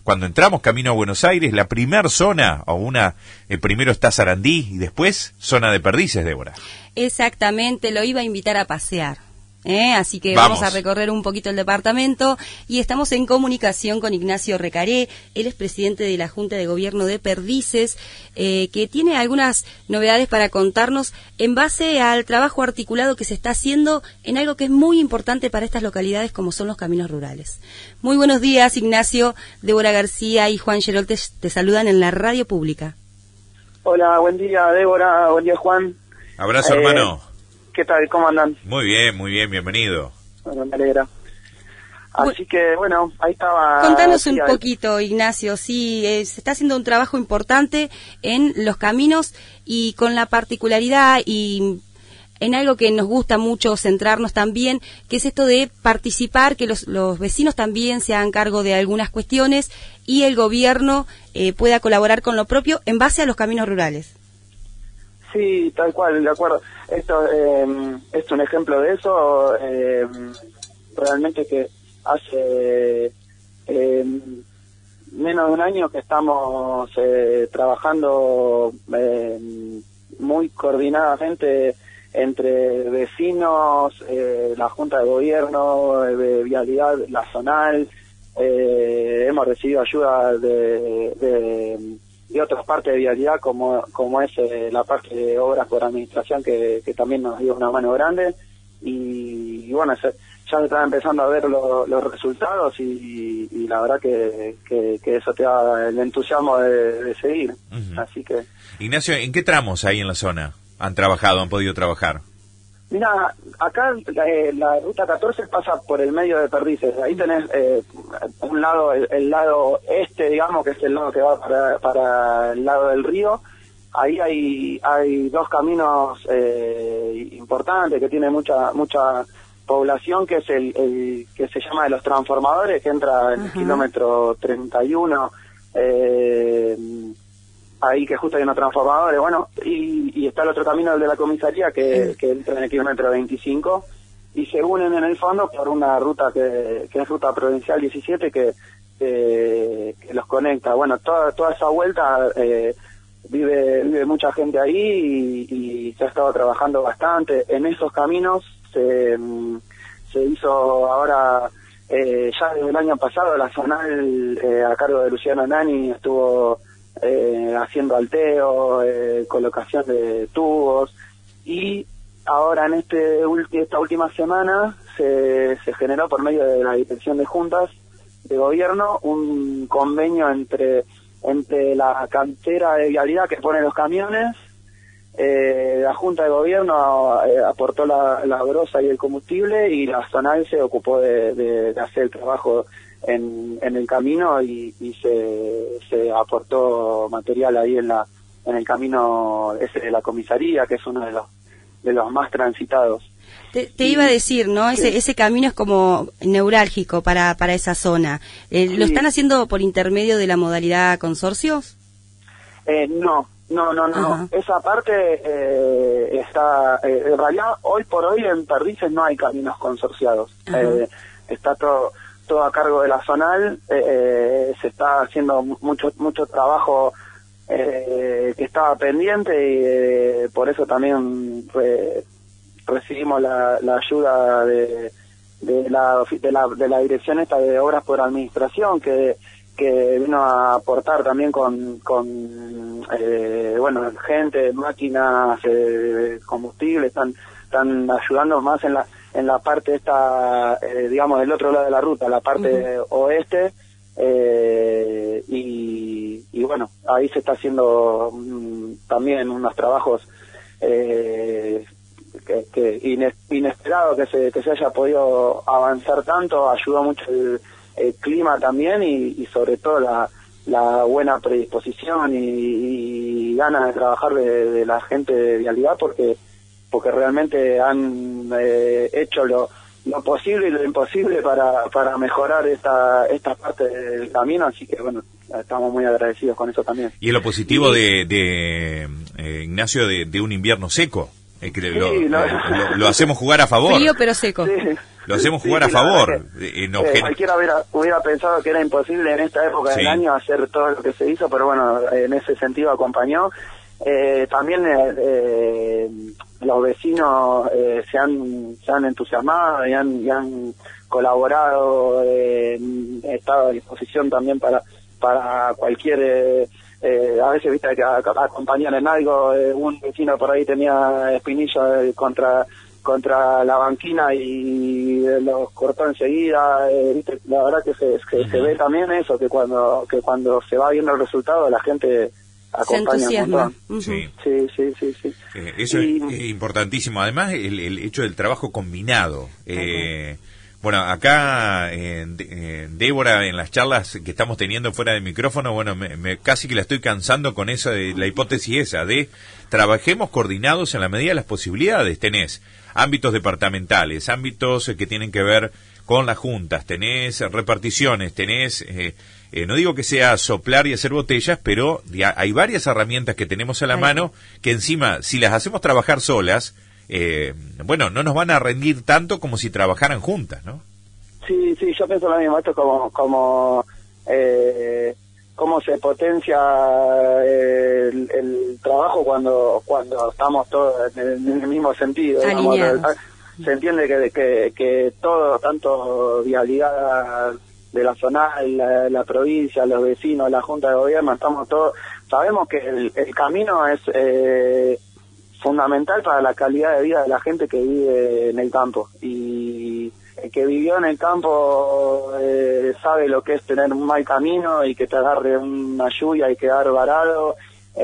cuando entramos camino a Buenos Aires, la primer zona, primero está Sarandí y después zona de Perdices, Débora. Exactamente, lo iba a invitar a pasear. Así que vamos a recorrer un poquito el departamento y estamos en comunicación con Ignacio Recaré. Él es presidente de la Junta de Gobierno de Perdices, que tiene algunas novedades para contarnos en base al trabajo articulado que se está haciendo en algo que es muy importante para estas localidades como son los caminos rurales. Muy buenos días, Ignacio. Débora García y Juan Gerol te saludan en la radio pública. Hola, buen día Débora, buen día Juan. Abrazo, hermano. ¿Qué tal? ¿Cómo andan? Muy bien, bienvenido. Bueno, me alegra. Así que, bueno, ahí estaba... Contanos un poquito, Ignacio. Sí, se está haciendo un trabajo importante en los caminos y con la particularidad y en algo que nos gusta mucho centrarnos también, que es esto de participar, que los vecinos también se hagan cargo de algunas cuestiones y el gobierno pueda colaborar con lo propio en base a los caminos rurales. Sí, tal cual, de acuerdo. Esto es un ejemplo de eso. Realmente que hace menos de un año que estamos trabajando muy coordinadamente entre vecinos, la Junta de Gobierno, de Vialidad, la Zonal. Hemos recibido ayuda de otras partes de Vialidad, como es la parte de Obras por Administración, que también nos dio una mano grande. Y bueno, ya se están empezando a ver los resultados y la verdad que eso te da el entusiasmo de seguir. Uh-huh. Así que... Ignacio, ¿en qué tramos ahí en la zona han podido trabajar? Mira, acá la ruta 14 pasa por el medio de Perdices. Ahí tenés un lado, el lado este, digamos, que es el lado que va para el lado del río. Ahí hay dos caminos importantes que tienen mucha población, que es el que se llama de los transformadores, que entra en el kilómetro 31. Ahí que justo hay unos transformadores, bueno, y está el otro camino, el de la comisaría, que entra en el kilómetro 25, y se unen en el fondo por una ruta que es ruta provincial 17, que los conecta. Bueno, toda esa vuelta vive mucha gente ahí y se ha estado trabajando bastante. En esos caminos se hizo ahora, ya desde el año pasado, la Zonal a cargo de Luciano Nani estuvo haciendo alteo, colocación de tubos, y ahora en esta última semana se generó por medio de la Dirección de Juntas de Gobierno un convenio entre la cantera de Vialidad que pone los camiones, la Junta de Gobierno aportó la brosa y el combustible, y la Zonal se ocupó de hacer el trabajo en el camino y se aportó material ahí en el camino ese de la comisaría, que es uno de los más transitados. Te iba a decir, ¿no? Ese camino es como neurálgico para esa zona. ¿Lo están haciendo por intermedio de la modalidad consorcios? No. Esa parte está... en realidad, hoy por hoy en Perdices no hay caminos consorciados. Está todo a cargo de la Zonal. Se está haciendo mucho trabajo que estaba pendiente, y por eso también recibimos la ayuda de la dirección esta de Obras por Administración, que vino a aportar también con gente, máquinas, combustible. Están ayudando más en la parte esta, digamos, del otro lado de la ruta, la parte oeste, y bueno, ahí se está haciendo también unos trabajos inesperado que se haya podido avanzar tanto. Ayudó mucho el clima también, y sobre todo la buena predisposición y ganas de trabajar de la gente de Vialidad, porque realmente han hecho lo posible y lo imposible para mejorar esta parte del camino. Así que bueno, estamos muy agradecidos con eso también. Y es lo positivo de Ignacio, de un invierno seco, que lo hacemos jugar a favor. Frío pero seco. Sí, lo hacemos jugar a favor. Cualquiera hubiera pensado que era imposible en esta época del año hacer todo lo que se hizo, pero bueno, en ese sentido acompañó. También los vecinos se han entusiasmado y han colaborado, estado a disposición también para cualquier... a veces, viste, hay que acompañar en algo. Un vecino por ahí tenía espinillos contra la banquina y los cortó enseguida. Viste, la verdad que se ve también eso, que cuando se va viendo el resultado, la gente acompaña un montón. Sí. Sí. Eso es importantísimo. Además, el hecho del trabajo combinado. Bueno, acá Débora, en las charlas que estamos teniendo fuera del micrófono, bueno, me casi que la estoy cansando con esa de la hipótesis esa de trabajemos coordinados en la medida de las posibilidades. Tenés ámbitos departamentales, ámbitos que tienen que ver con las juntas, tenés reparticiones, tenés, no digo que sea soplar y hacer botellas, pero hay varias herramientas que tenemos a la mano que encima, si las hacemos trabajar solas, bueno, no nos van a rendir tanto como si trabajaran juntas, ¿no? Sí, yo pienso lo mismo. Esto es como cómo se potencia el trabajo cuando estamos todos en el mismo sentido. Se entiende que todo, tanto vialidad de la zonal, la provincia, los vecinos, la Junta de Gobierno, estamos todos... Sabemos que el camino es... fundamental para la calidad de vida de la gente que vive en el campo, y el que vivió en el campo sabe lo que es tener un mal camino y que te agarre una lluvia y quedar varado,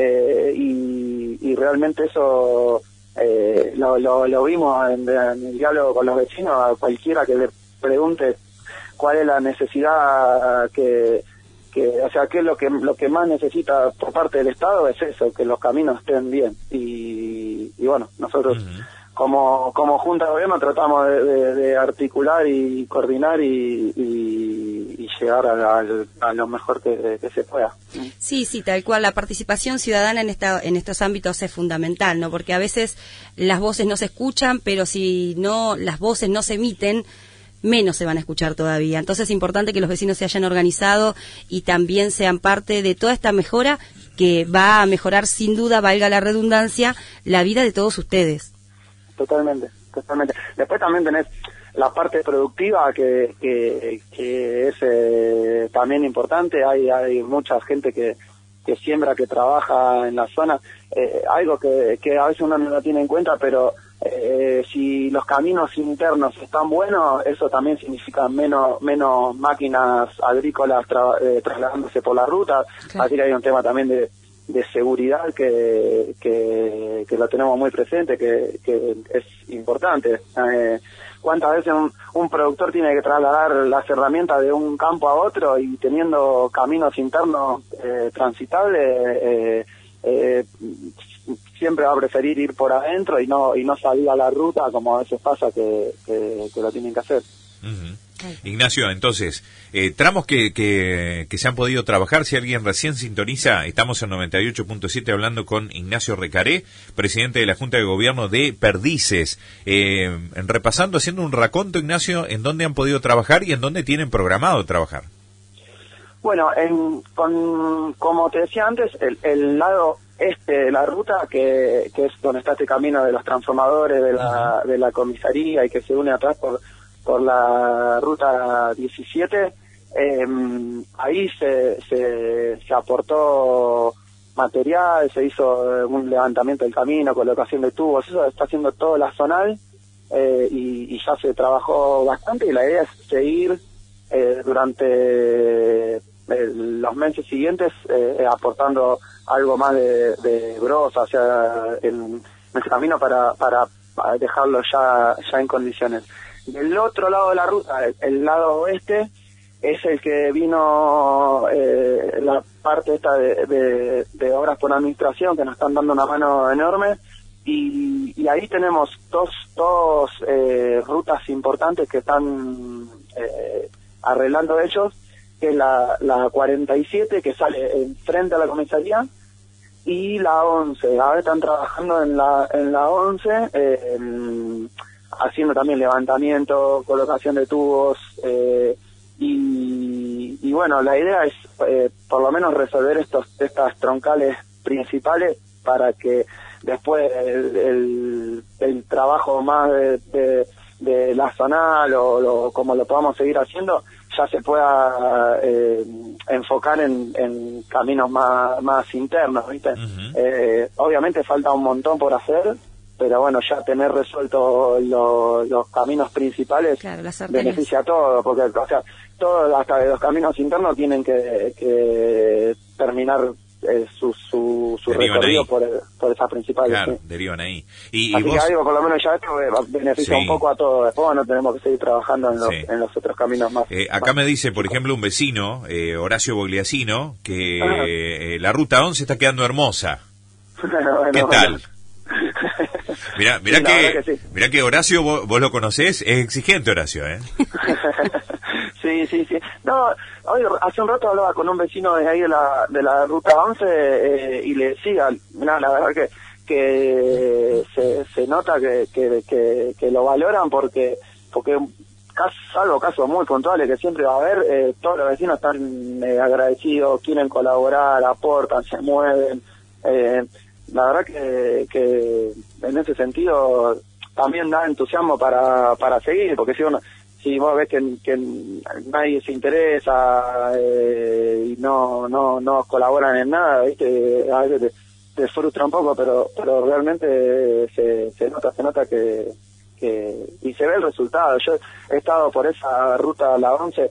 y realmente eso lo vimos en el diálogo con los vecinos. A cualquiera que le pregunte cuál es la necesidad o sea, que lo que más necesita por parte del Estado es eso, que los caminos estén bien. Y bueno, nosotros como Junta de Gobierno tratamos de articular y coordinar y llegar a lo mejor que se pueda. Sí, tal cual. La participación ciudadana en estos ámbitos es fundamental, ¿no? Porque a veces las voces no se escuchan, pero si no las voces no se emiten, menos se van a escuchar todavía. Entonces es importante que los vecinos se hayan organizado y también sean parte de toda esta mejora que va a mejorar, sin duda, valga la redundancia, la vida de todos ustedes. Totalmente. Después también tenés la parte productiva que es también importante. Hay mucha gente que siembra, que trabaja en la zona, algo que a veces uno no lo tiene en cuenta, pero si los caminos internos están buenos, eso también significa menos máquinas agrícolas trasladándose por la ruta. Claro. Así que hay un tema también de seguridad que lo tenemos muy presente, que es importante. ¿Cuántas veces un productor tiene que trasladar las herramientas de un campo a otro, y teniendo caminos internos transitables, siempre va a preferir ir por adentro y no salir a la ruta, como a veces pasa que lo tienen que hacer? Ignacio, entonces, tramos que se han podido trabajar. Si alguien recién sintoniza, estamos en 98.7 hablando con Ignacio Recaré, presidente de la Junta de Gobierno de Perdices. Repasando, haciendo un raconto, Ignacio, en dónde han podido trabajar y en dónde tienen programado trabajar. Bueno, como te decía antes, el lado este de la ruta, que es donde está este camino de los transformadores de la comisaría y que se une atrás por la ruta 17, ahí se aportó material, se hizo un levantamiento del camino, colocación de tubos. Eso está haciendo toda la zonal, y ya se trabajó bastante, y la idea es seguir durante los meses siguientes aportando algo más de brosa, o sea, en el camino para dejarlo ya en condiciones. Del otro lado de la ruta, el lado oeste, es el que vino la parte esta de obras por administración, que nos están dando una mano enorme, y ahí tenemos dos rutas importantes que están arreglando ellos, que es la 47, que sale enfrente a la comisaría, y la 11. Ahora están trabajando en la 11, haciendo también levantamiento, colocación de tubos, y bueno, la idea es por lo menos resolver estas troncales principales para que después el trabajo más de la zonal o como lo podamos seguir haciendo ya se pueda enfocar en caminos más internos, ¿viste? Obviamente falta un montón por hacer, pero bueno, ya tener resuelto los caminos principales, claro, beneficia a todo, porque o sea, todo, hasta los caminos internos tienen que terminar su recorrido por esas principales. Claro, sí. Derivan ahí. Así vos... que digo, por lo menos ya esto beneficia un poco a todos. Después bueno, tenemos que seguir trabajando en los otros caminos más. Acá me dice, por ejemplo, un vecino, Horacio Bogliasino, que la ruta 11 está quedando hermosa. Bueno, ¿Qué tal? Bueno. Mirá sí, que Horacio, vos lo conocés, es exigente Horacio, ¿eh? Sí. No, hoy hace un rato hablaba con un vecino de ahí de la ruta 11 y le decía, mirá, la verdad que se nota que lo valoran porque salvo casos muy puntuales que siempre va a haber, todos los vecinos están agradecidos, quieren colaborar, aportan, se mueven. La verdad que en ese sentido también da entusiasmo para seguir, porque si vos ves que nadie se interesa y no colaboran en nada, ¿viste? A veces te frustra un poco, pero realmente se nota que y se ve el resultado. Yo he estado por esa ruta la 11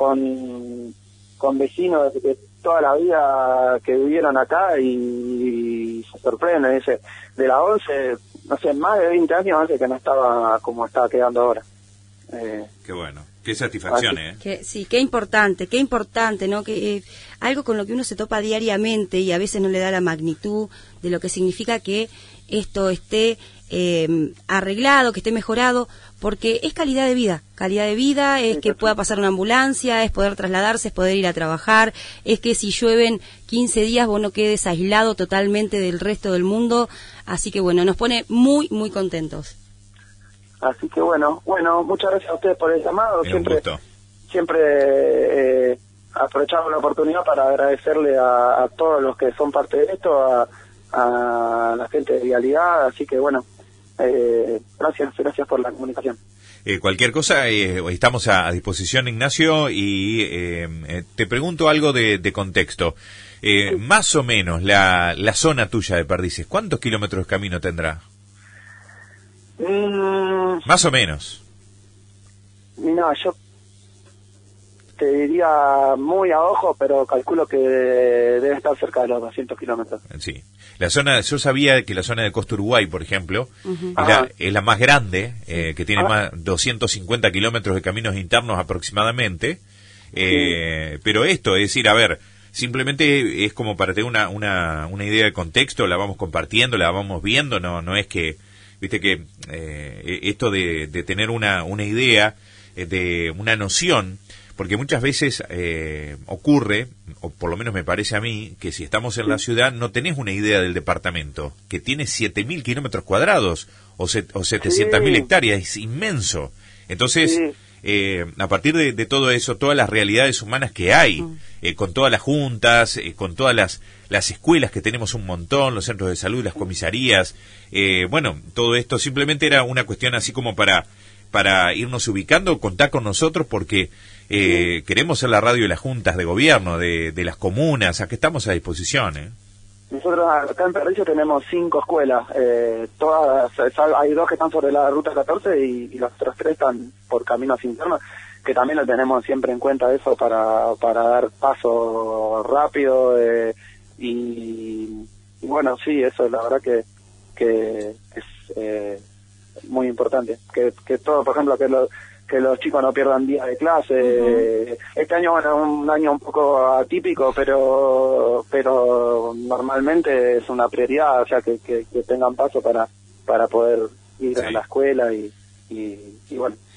con vecinos que toda la vida que vivieron acá y se sorprenden, dice, de la 11, no sé, más de 20 años antes que no estaba como está quedando ahora. Qué bueno, qué satisfacción, Sí, qué importante, ¿no? Que algo con lo que uno se topa diariamente y a veces no le da la magnitud de lo que significa que esto esté arreglado, que esté mejorado, porque es calidad de vida es que pueda pasar una ambulancia, es poder trasladarse, es poder ir a trabajar, es que si llueven 15 días vos no quedes aislado totalmente del resto del mundo, así que bueno, nos pone muy, muy contentos. Así que bueno, muchas gracias a ustedes por el llamado, siempre aprovechamos la oportunidad para agradecerle a todos los que son parte de esto, a la gente de Vialidad, así que bueno, gracias por la comunicación. Cualquier cosa, estamos a disposición, Ignacio, y te pregunto algo de contexto. Más o menos, la zona tuya de Perdices, ¿cuántos kilómetros de camino tendrá? Más o menos. No, yo te diría muy a ojo, pero calculo que debe estar cerca de los 200 kilómetros. Sí. Yo sabía que la zona de Costa Uruguay, por ejemplo, es la más grande, que tiene más 250 kilómetros de caminos internos aproximadamente. Pero esto, es decir, a ver, simplemente es como para tener una idea de contexto, la vamos compartiendo, la vamos viendo, no es que, viste que esto de tener una idea, de una noción, porque muchas veces ocurre, o por lo menos me parece a mí, que si estamos en la ciudad no tenés una idea del departamento, que tiene 7.000 kilómetros cuadrados o 700.000 hectáreas, es inmenso. Entonces, a partir de todo eso, todas las realidades humanas que hay, con todas las juntas, con todas las escuelas que tenemos un montón, los centros de salud, las comisarías, bueno, todo esto simplemente era una cuestión así como para irnos ubicando, contar con nosotros porque queremos ser la radio de las juntas de gobierno, de las comunas, aquí estamos a disposición. Nosotros acá en Perdices tenemos 5 escuelas, todas, hay 2 que están sobre la ruta 14 y los otros 3 están por caminos internos, que también lo tenemos siempre en cuenta eso para dar paso rápido y bueno, sí, eso la verdad que es muy importante, que todo, por ejemplo, que los chicos no pierdan días de clase. Este año, bueno, un año un poco atípico, pero normalmente es una prioridad, o sea, que tengan paso para poder ir a la escuela y bueno,